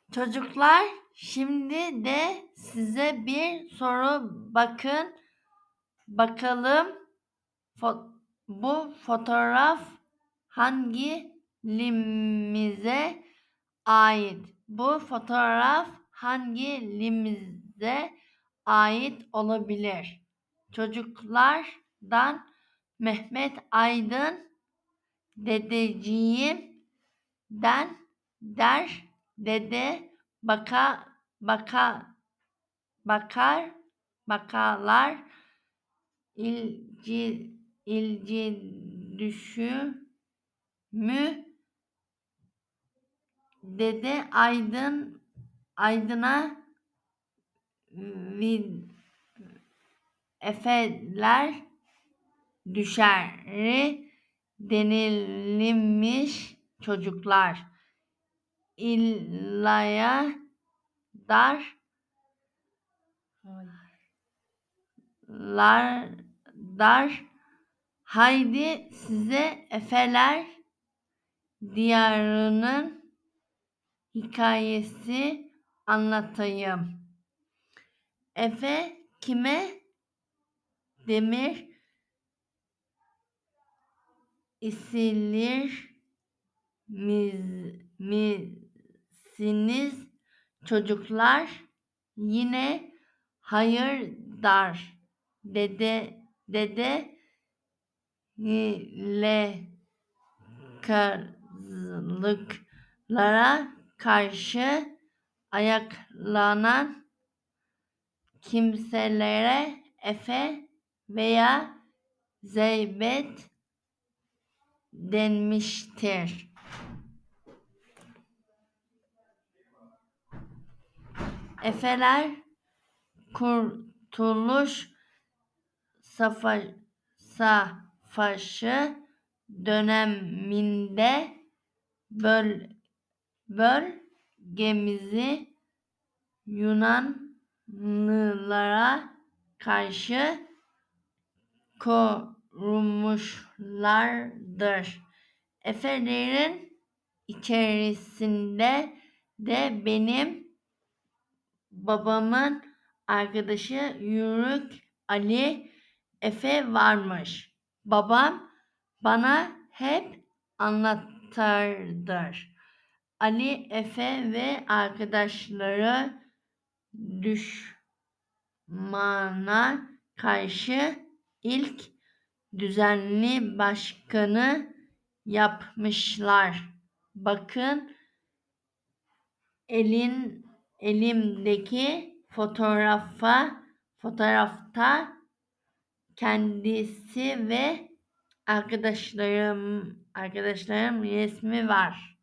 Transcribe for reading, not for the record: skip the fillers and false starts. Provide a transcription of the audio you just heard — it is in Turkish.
Çocuklar, şimdi de size bir soru bakalım bu fotoğraf hangi ilimize ait? Bu fotoğraf hangi ilimize ait olabilir? Çocuklardan Mehmet Aydın dedeciğimden dede bakalar ilgi düşümü dede Aydın'a efeler düşeri denilmiş çocuklar. İllaya dar haydi size Efeler Diyarı'nın hikayesi anlatayım. Efe kime demir isilir misiniz çocuklar? Yine hayır dar dede hilekarlıklara karşı ayaklanan kimselere Efe veya Zeybet denmiştir. Efeler Kurtuluş Savaşı döneminde bölgemizi Yunanlılara karşı korumuşlardır. Efelerin içerisinde de benim babamın arkadaşı Yörük Ali Efe varmış. Babam bana hep anlatırdır. Ali Efe ve arkadaşları düşmana karşı ilk düzenli başkanı yapmışlar. Bakın elimdeki fotoğrafta kendisi ve arkadaşlarım resmi var.